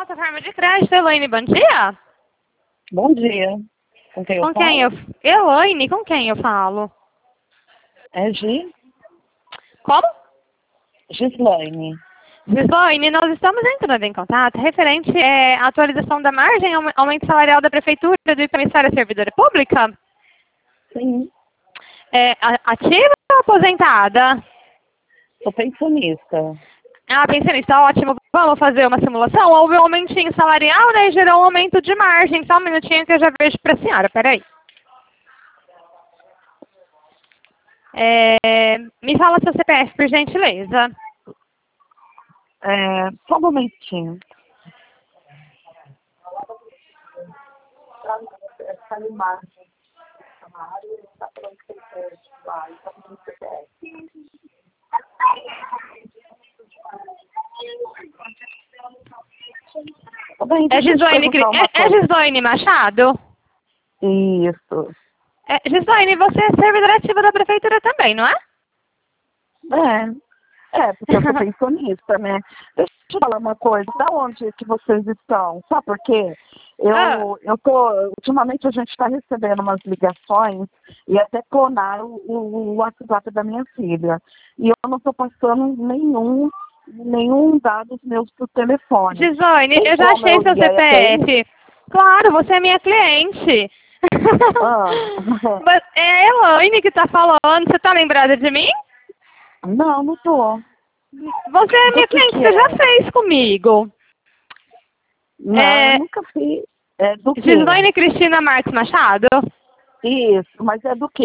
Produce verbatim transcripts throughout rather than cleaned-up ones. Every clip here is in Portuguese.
plataforma de crédito, Elaine, bom dia. Bom dia. Com quem eu Com falo? quem eu... Elaine, com quem eu falo? É Gi? Como? Gislaine. Gislaine, nós estamos entrando em contato referente é, à atualização da margem, aume- aumento salarial da Prefeitura do Ipamissária Servidora Pública. Sim, É, a- ativa ou aposentada? sou pensionista. Ah, pensionista, ótimo. Vamos fazer uma simulação? Houve um aumentinho salarial, né? E gerou um aumento de margem. Só um minutinho que eu já vejo para a senhora, peraí. É, me fala seu C P F, por gentileza. É, só um momentinho. Tá bem, É deixa eu te Gislaine, Cri- perguntar uma é, é coisa. Gislaine Machado? Isso. É, Gislaine, você é servidora ativa da Prefeitura também, não é? É, é, porque eu sou pensionista, né? Deixa eu te falar uma coisa. Da onde que vocês estão? Sabe por quê? Eu, Ah. eu tô, ultimamente a gente está recebendo umas ligações e até clonaram o, o WhatsApp da minha filha. E eu não estou passando nenhum, nenhum dados meus pro telefone. Gislaine, Tem eu já como achei eu seu ligar até aí? C P F. Claro, você é minha cliente. Ah. Mas é a Elaine que tá falando. Você tá lembrada de mim? Não, não tô. Você é Do minha que cliente, que você já é? fez comigo. Não, É, eu nunca fiz. É do quê? Gislaine Cristina Marques Machado. Isso, mas é do quê?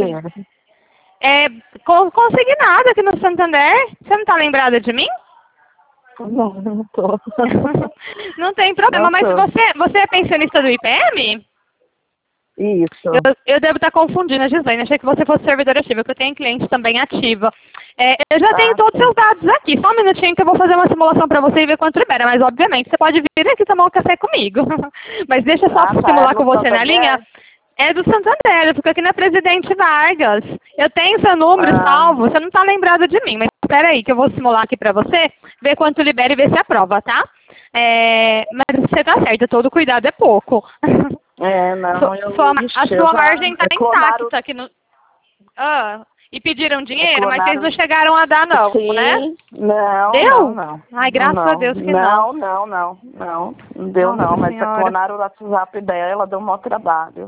É con- consignada aqui no Santander. Você não tá lembrada de mim? Não, não tô. Não tem problema, Não mas tô. você, você é pensionista do I P M? Isso. Eu, eu devo estar confundindo a Gislaine, achei que você fosse servidora ativa, porque eu tenho cliente também ativa. É, eu já tenho Ah, todos os sim. seus dados aqui, só um minutinho que eu vou fazer uma simulação para você e ver quanto libera, mas obviamente você pode vir aqui tomar um café comigo. Mas deixa eu só Ah, tá. É simular no com você na linha. Santander? É do Santander, eu fico aqui na Presidente Vargas. Eu tenho seu número Ah, salvo, você não está lembrado de mim, mas espera aí que eu vou simular aqui para você, ver quanto libera e ver se aprova, tá? É, mas você tá certo, todo cuidado é pouco. é, não, Sua- eu, sua ma- ixi, a eu sua já margem está é, clonaram, intacta aqui no. Ah, e pediram é, dinheiro, mas vocês clonaram, não chegaram a dar não, né? sim, não, não, Deu? não, Ai, não, graças a não, Deus que não. não, não, não, não, não deu não, Nossa mas a senhora. clonaram o WhatsApp dela, deu um maior trabalho.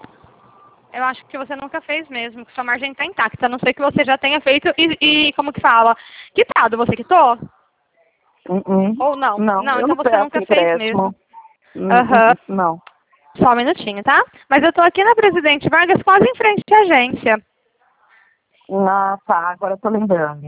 Eu acho que você nunca fez mesmo, que sua margem está intacta. A não sei que você já tenha feito e, e como que fala? Quitado, você quitou? Uh -uh. Ou não? Não, Não, eu então não você peço nunca fez mesmo. empréstimo. Uh Aham. -uh, não. Só um minutinho, tá? Mas eu tô aqui na Presidente Vargas, quase em frente à agência. Ah, tá, agora eu tô lembrando.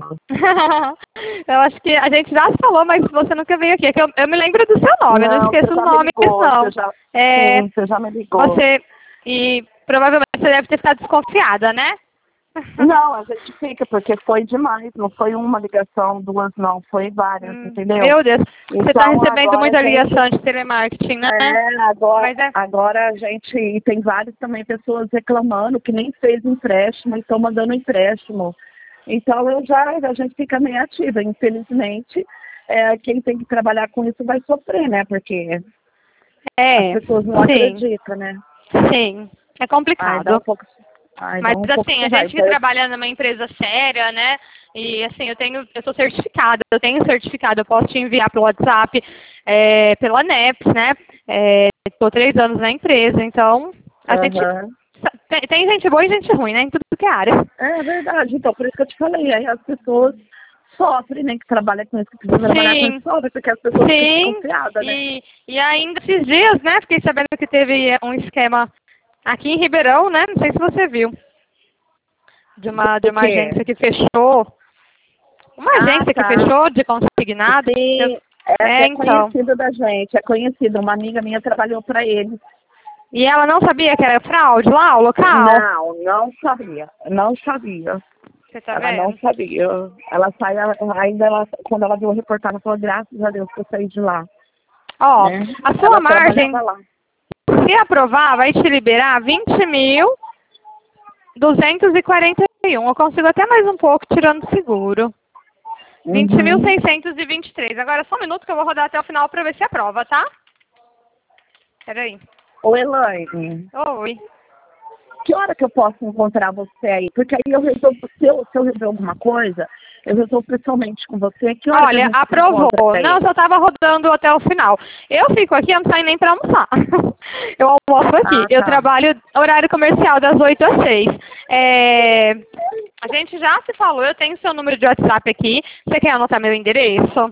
Eu acho que a gente já falou, mas você nunca veio aqui. É que Eu, eu me lembro do seu nome, eu não Não, esqueço você os já me nomes, ligou, não. você já, É, sim, você já me ligou. você, e provavelmente você deve ter ficado desconfiada, né? Não, a gente fica, porque foi demais, não foi uma ligação, duas não, foi várias, Hum, entendeu? Meu Deus, você está Então recebendo agora muita a gente, ligação de telemarketing, né? é, agora, Mas é, agora a gente, e tem várias também pessoas reclamando que nem fez empréstimo e estão mandando empréstimo. Então eu já, a gente fica meio ativa, infelizmente, é, quem tem que trabalhar com isso vai sofrer, né? Porque é, as pessoas não sim, acreditam, né? sim, é Ai, dá um complicado. pouco, ai, dá Mas um pouco assim, de a gente raiva. que trabalha numa empresa séria, né? E assim, eu tenho, eu sou certificada, eu tenho certificado, eu posso te enviar pelo WhatsApp, é, pela NEPS, né? Estou três anos na empresa, então a gente Aham. tem, tem gente boa e gente ruim, né? Em tudo que é área. É verdade, então por isso que eu te falei, aí as pessoas sofrem, né, que trabalham com isso, que precisam trabalhar com Sim, isso, sofrem, porque as pessoas ficam sim. desconfiadas, né? E, e ainda esses dias, né? Fiquei sabendo que teve um esquema aqui em Ribeirão, né? Não sei se você viu. De uma, de O uma quê? agência que fechou. Uma Ah, agência que tá. fechou de consignado. Sim, essa É, é então. conhecida da gente, é conhecida, uma amiga minha trabalhou para ele. E ela não sabia que era fraude lá, o local? Não, não sabia, não sabia. Você tá Ela não vendo? sabia. Ela saiu, ainda ela, quando ela viu o reportagem, ela falou, graças a Deus que eu saí de lá. Ó, Né? a sua Ela margem, trabalhava lá. se aprovar, vai te liberar vinte mil duzentos e quarenta e um. Eu consigo até mais um pouco tirando o seguro. vinte mil Uhum. seiscentos e vinte e três. Agora só um minuto que eu vou rodar até o final para ver se aprova, tá? Peraí. Ô, Elaine. Oi. Que hora que eu posso encontrar você aí? Porque aí eu resolvo, se eu, se eu resolver alguma coisa, eu resolvo pessoalmente com você. Que hora Olha, que a gente aprovou. se encontra aí? Não, eu só tava rodando até o final. Eu fico aqui, eu não saio nem pra almoçar. Eu almoço aqui. Ah, Eu tá. trabalho horário comercial das oito às seis. É... A gente já se falou, eu tenho seu número de WhatsApp aqui. Você quer anotar meu endereço?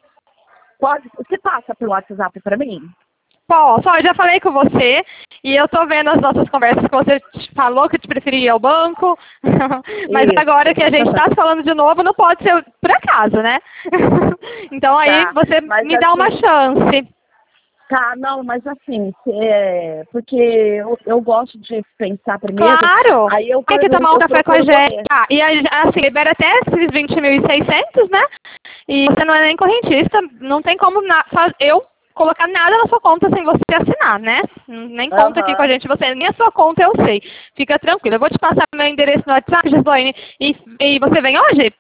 Pode, você passa pelo WhatsApp pra mim? Posso, ó, eu já falei com você e eu tô vendo as nossas conversas que você te falou que te preferia ir ao banco, mas Isso. agora que a gente está se falando de novo, não pode ser por acaso, né? Então aí Tá, você mas me dá uma assim- chance. Tá, não, mas assim, é, porque eu, eu gosto de pensar primeiro. Claro! Aí eu Tem que tomar um eu café com a procuro gente. você. Ah, e a- assim, libera até esses vinte mil e seiscentos, né? E você não é nem correntista, não tem como na, faz, eu colocar nada na sua conta sem você assinar, né? Nem conta aqui Aham. com a gente, você, nem a sua conta eu sei. Fica tranquilo. Eu vou te passar meu endereço no WhatsApp, Gislaine, e, e você vem hoje?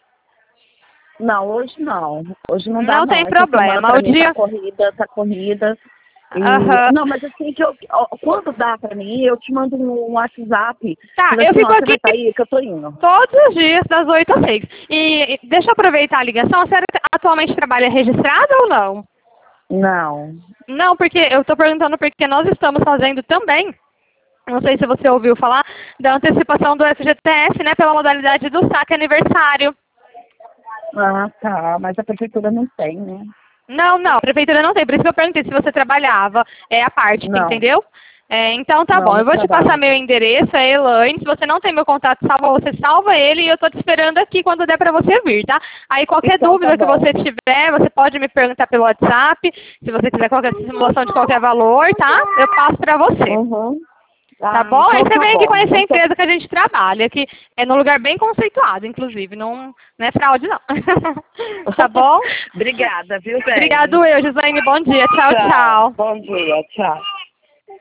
Não, hoje não. Hoje não dá Não não. tem Essa semana problema. pra O mim dia... tá corrida, tá corrida. E, Aham. não, mas assim, que eu, ó, quando dá pra mim, eu te mando um WhatsApp. Tá, Falando eu assim, ó, fico você aqui vai estar aí que eu tô indo. todos os dias, das oito às seis. E e deixa eu aproveitar a ligação. A senhora atualmente trabalha registrada ou não? Não. Não, porque eu estou perguntando porque nós estamos fazendo também, não sei se você ouviu falar, da antecipação do F G T S, né, pela modalidade do saque aniversário. Ah, tá. Mas a prefeitura não tem, né? Não, não, a prefeitura não tem, por isso que eu perguntei se você trabalhava, é a parte, Não. entendeu? É, então tá Não, bom, não eu vou te trabalho. passar meu endereço, é Elaine, se você não tem meu contato salvo, você salva ele e eu tô te esperando aqui quando der pra você vir, tá? Aí qualquer Então, dúvida tá que bom. você tiver, você pode me perguntar pelo WhatsApp, se você quiser qualquer simulação de qualquer valor, tá? Eu passo pra você. Uhum. Tá Ah, bom? Aí então você tá vem aqui bom. conhecer a Então, empresa que a gente trabalha, que é num lugar bem conceituado, inclusive, não, não é fraude não. Tá bom? Obrigada, viu, bem? Obrigado eu, Gislaine, bom dia, tchau, tchau. Bom dia, tchau.